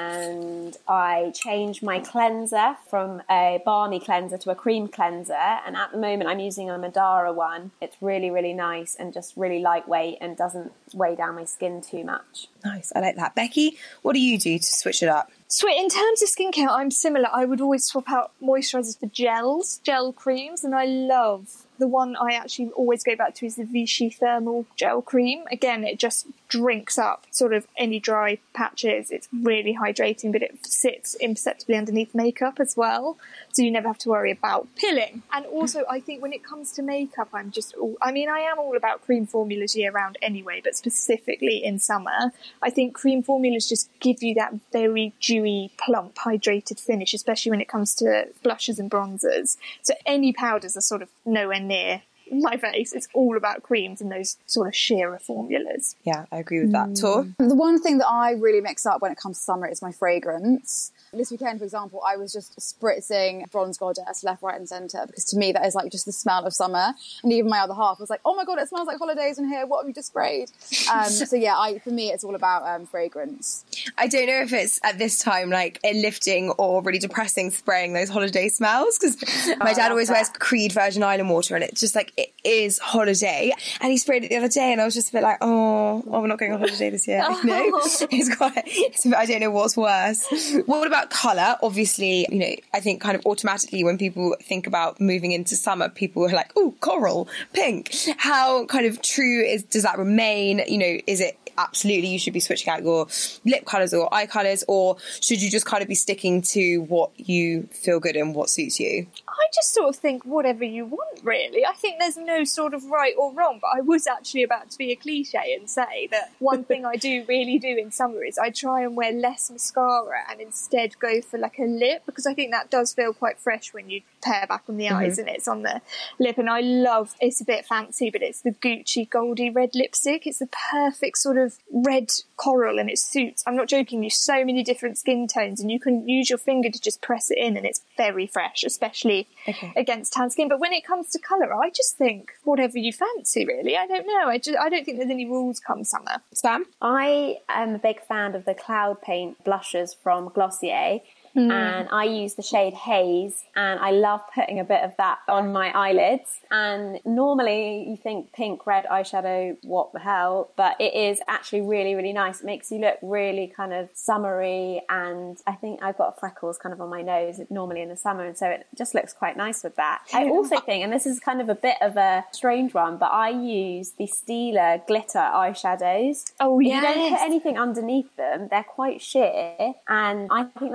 Speaker 3: and I change my cleanser from a balmy cleanser to a cream cleanser. And at the moment I'm using a Madara one. It's really, really nice and just really lightweight and doesn't weigh down my skin too much.
Speaker 2: Nice, I like that. Becky, what do you do to switch it up?
Speaker 4: So in terms of skincare, I'm similar. I would always swap out moisturisers for gels, gel creams, and I love the one I actually always go back to is the Vichy Thermal Gel Cream. Again, it just drinks up sort of any dry patches. It's really hydrating, but it sits imperceptibly underneath makeup as well, so you never have to worry about pilling. And also, I think when it comes to makeup, I'm just all, I mean, I am all about cream formulas year round anyway, but specifically in summer, I think cream formulas just give you that very dewy, plump, hydrated finish, especially when it comes to blushes and bronzers. So any powders are sort of nowhere near my face. It's all about creams and those sort of sheerer formulas.
Speaker 2: Yeah, I agree with that. Tor?
Speaker 5: The one thing that I really mix up when it comes to summer is my fragrance. This weekend, for example, I was just spritzing Bronze Goddess left, right and centre, because to me that is like just the smell of summer. And even my other half was like, oh my God, it smells like holidays in here. What have you just sprayed? Um, so yeah, I, for me, it's all about um, fragrance.
Speaker 2: I don't know if it's at this time like a lifting or really depressing spraying those holiday smells, because my dad always wears Creed Virgin Island water and it's just like, it is holiday. And he sprayed it the other day and I was just a bit like, oh, oh we're not going on holiday this year.
Speaker 4: Oh.
Speaker 2: No, it's quite, it's, I don't know what's worse. What about colour? Obviously, you know, I think kind of automatically when people think about moving into summer, people are like, oh, coral, pink. How kind of true is, does that remain? You know, is it absolutely you should be switching out your lip colours or eye colours, or should you just kind of be sticking to what you feel good and what suits you?
Speaker 4: I just sort of think whatever you want, really. I think there's no sort of right or wrong, but I was actually about to be a cliche and say that one thing I do really do in summer is I try and wear less mascara and instead go for like a lip, because I think that does feel quite fresh when you pare back on the
Speaker 2: Mm-hmm.
Speaker 4: eyes and it's on the lip. And I love, it's a bit fancy, but it's the Gucci Goldie red lipstick. It's the perfect sort of red coral and it suits, I'm not joking you, so many different skin tones, and you can use your finger to just press it in and it's very fresh, especially
Speaker 2: Okay.
Speaker 4: against tan skin. But when it comes to colour, I just think whatever you fancy, really. I don't know. I just I don't think there's any rules come summer.
Speaker 2: Sam?
Speaker 3: I am a big fan of the Cloud Paint blushes from Glossier.
Speaker 4: Mm.
Speaker 3: And I use the shade Haze, and I love putting a bit of that on my eyelids. And normally you think pink, red eyeshadow, what the hell? But it is actually really, really nice. It makes you look really kind of summery, and I think I've got freckles kind of on my nose normally in the summer, and so it just looks quite nice with that. I also think, and this is kind of a bit of a strange one, but I use the Stila glitter eyeshadows.
Speaker 4: Oh,
Speaker 3: If you don't
Speaker 4: yes.
Speaker 3: put anything underneath them, they're quite sheer, and I think that looks really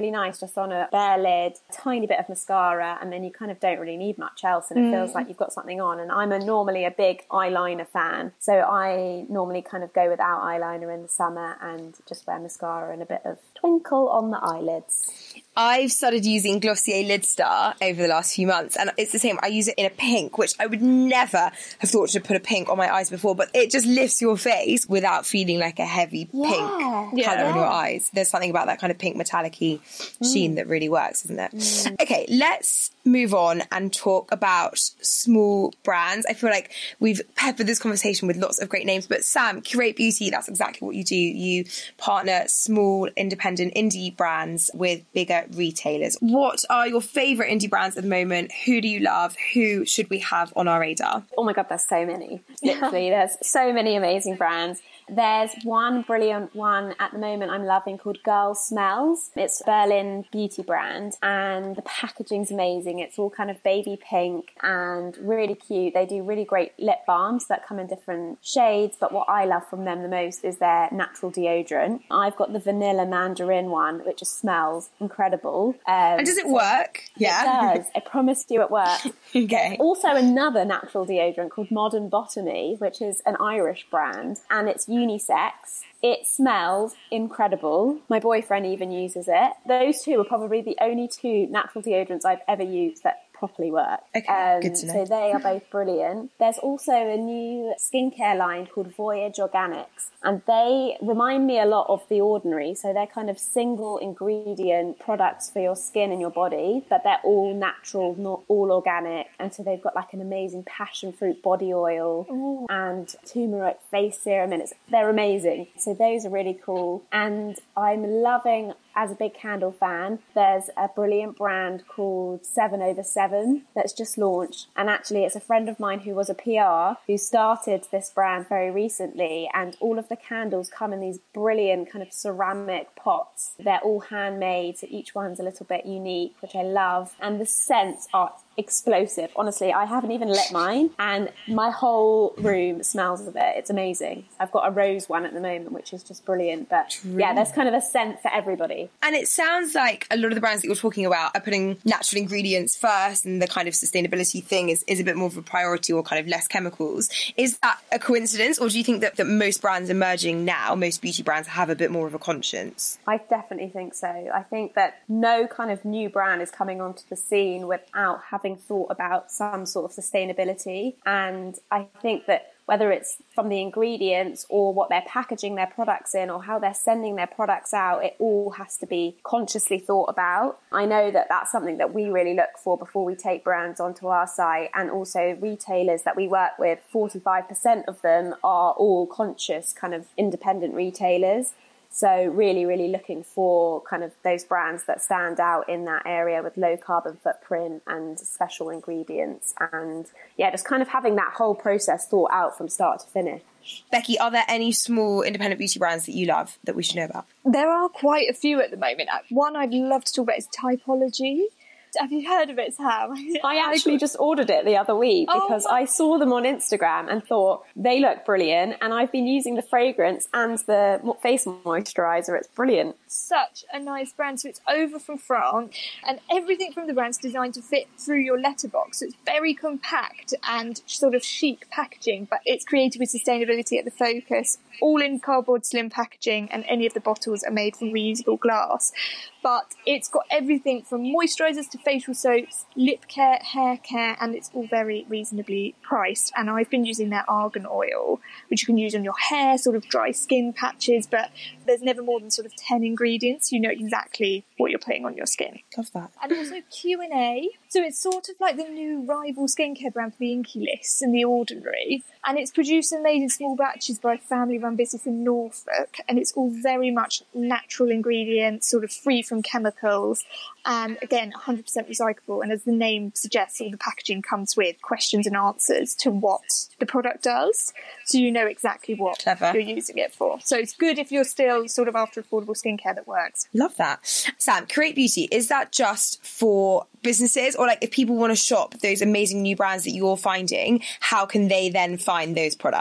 Speaker 3: really nice just on a bare lid, a tiny bit of mascara, and then you kind of don't really need much else, and it mm. feels like you've got something on. And I'm a normally a big eyeliner fan, so I normally kind of go without eyeliner in the summer and just wear mascara and a bit of twinkle on the eyelids.
Speaker 2: I've started using Glossier Lid Star over the last few months, and it's the same. I use it in a pink, which I would never have thought to put a pink on my eyes before, but it just lifts your face without feeling like a heavy
Speaker 3: yeah.
Speaker 2: pink
Speaker 3: yeah.
Speaker 2: colour in your eyes. There's something about that kind of pink metallic-y mm. sheen that really works, isn't it? Mm. Okay, let's move on and talk about small brands. I feel like we've peppered this conversation with lots of great names, but Sam, Curate Beauty, that's exactly what you do. You partner small, independent, indie brands with bigger retailers. What are your favourite indie brands at the moment? Who do you love? Who should we have on our radar?
Speaker 3: Oh my God, there's so many. Literally, there's so many amazing brands. There's one brilliant one at the moment I'm loving called Girl Smells. It's a Berlin beauty brand, and the packaging's amazing. It's all kind of baby pink and really cute. They do really great lip balms that come in different shades, but what I love from them the most is their natural deodorant. I've got the vanilla mandarin one, which just smells incredible. Um,
Speaker 2: and does it work?
Speaker 3: Yeah. It does. I promise you it works.
Speaker 2: Okay.
Speaker 3: There's also another natural deodorant called Modern Botany, which is an Irish brand, and it's unisex. It smells incredible. My boyfriend even uses it. Those two are probably the only two natural deodorants I've ever used that properly work.
Speaker 2: Okay,
Speaker 3: um,
Speaker 2: good to know.
Speaker 3: So they are both brilliant. There's also a new skincare line called Voyage Organics, and they remind me a lot of The Ordinary. So they're kind of single ingredient products for your skin and your body, but they're all natural, not all organic. And so they've got like an amazing passion fruit body oil Ooh. and turmeric face serum, and it's, they're amazing. So those are really cool. And I'm loving, as a big candle fan, there's a brilliant brand called Seven Over Seven that's just launched. And actually it's a friend of mine who was a P R who started this brand very recently, and all of the candles come in these brilliant kind of ceramic pots. They're all handmade, so each one's a little bit unique, which I love. And the scents are explosive. Honestly, I haven't even lit mine, and my whole room smells of it. It's amazing. I've got a rose one at the moment, which is just brilliant. But True. yeah, there's kind of a scent for everybody.
Speaker 2: And it sounds like a lot of the brands that you're talking about are putting natural ingredients first, and the kind of sustainability thing is, is a bit more of a priority, or kind of less chemicals. Is that a coincidence, or do you think that, that most brands emerging now, most beauty brands, have a bit more of a conscience?
Speaker 3: I definitely think so. I think that no kind of new brand is coming onto the scene without having thought about some sort of sustainability. And I think that whether it's from the ingredients or what they're packaging their products in or how they're sending their products out, it all has to be consciously thought about. I know that that's something that we really look for before we take brands onto our site, and also retailers that we work with, forty-five percent of them are all conscious kind of independent retailers. So really, really looking for kind of those brands that stand out in that area with low carbon footprint and special ingredients. And yeah, just kind of having that whole process thought out from start to finish.
Speaker 2: Becky, are there any small independent beauty brands that you love that we should know about?
Speaker 4: There are quite a few at the moment. One I'd love to talk about is Typology. Have you heard of it, Sam?
Speaker 3: I actually just ordered it the other week because oh, I saw them on Instagram and thought they look brilliant, and I've been using the fragrance and the face moisturiser. It's brilliant.
Speaker 4: Such a nice brand. So it's over from France, and everything from the brand's designed to fit through your letterbox. So it's very compact and sort of chic packaging, but it's created with sustainability at the focus, all in cardboard slim packaging, and any of the bottles are made from reusable glass. But it's got everything from moisturisers to facial soaps, lip care, hair care, and it's all very reasonably priced. And I've been using their argan oil, which you can use on your hair, sort of dry skin patches, but there's never more than sort of ten ingredients. You know exactly what you're putting on your skin.
Speaker 2: Love that.
Speaker 4: And also Q and A. So it's sort of like the new rival skincare brand for the Inky Lists and The Ordinary. And it's produced and made in small batches by a family-run business in Norfolk. And it's all very much natural ingredients, sort of free from chemicals. And again, one hundred percent recyclable. And as the name suggests, all the packaging comes with questions and answers to what the product does. So you know exactly what
Speaker 2: Clever.
Speaker 4: You're using it for. So it's good if you're still sort of after affordable skincare that works.
Speaker 2: Love that. Sam, Curate Beauty, is that just for businesses, or like if people want to shop those amazing new brands that you're finding, how can they then find those products?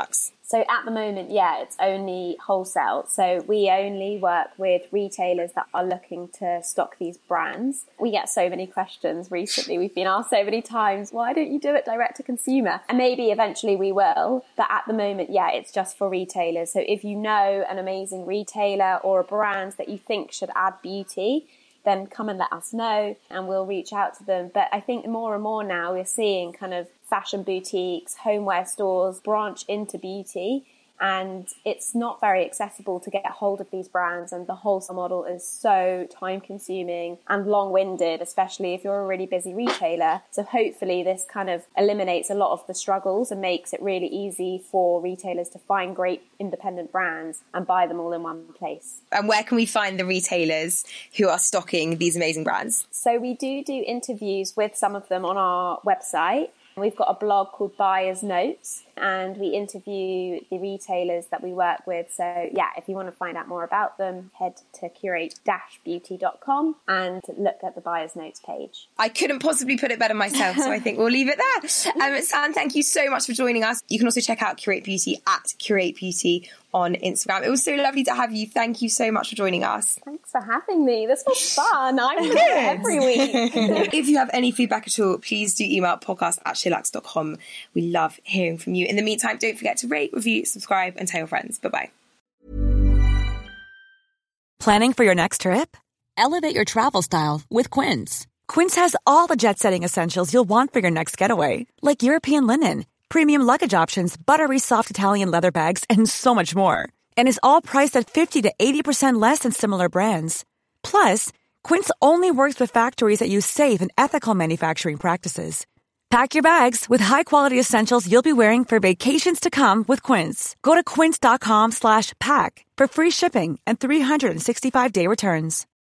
Speaker 3: So at the moment, yeah, it's only wholesale. So we only work with retailers that are looking to stock these brands. We get so many questions recently. We've been asked so many times, why don't you do it direct to consumer? And maybe eventually we will. But at the moment, yeah, it's just for retailers. So if you know an amazing retailer or a brand that you think should add beauty, then come and let us know and we'll reach out to them. But I think more and more now we're seeing kind of fashion boutiques, homeware stores branch into beauty, and it's not very accessible to get hold of these brands, and the wholesale model is so time consuming and long-winded, especially if you're a really busy retailer. So hopefully this kind of eliminates a lot of the struggles and makes it really easy for retailers to find great independent brands and buy them all in one place.
Speaker 2: And where can we find the retailers who are stocking these amazing brands?
Speaker 3: So we do do interviews with some of them on our website. We've got a blog called Buyer's Notes, and we interview the retailers that we work with. So yeah, if you want to find out more about them, head to curate dash beauty dot com and look at the Buyer's Notes page.
Speaker 2: I couldn't possibly put it better myself, so I think we'll leave it there. Um, San, thank you so much for joining us. You can also check out Curate Beauty at Curate Beauty on Instagram. It was so lovely to have you. Thank you so much for joining us.
Speaker 3: Thanks for having me. This was fun. I'm here every week.
Speaker 2: If you have any feedback at all, please do email podcast at sheerluxe dot com. We love hearing from you. In the meantime, don't forget to rate, review, subscribe, and tell your friends. Bye-bye.
Speaker 8: Planning for your next trip? Elevate your travel style with Quince. Quince has all the jet-setting essentials you'll want for your next getaway, like European linen, premium luggage options, buttery soft Italian leather bags, and so much more. And is all priced at fifty to eighty percent less than similar brands. Plus, Quince only works with factories that use safe and ethical manufacturing practices. Pack your bags with high-quality essentials you'll be wearing for vacations to come with Quince. Go to quince dot com slash pack for free shipping and three sixty-five day returns.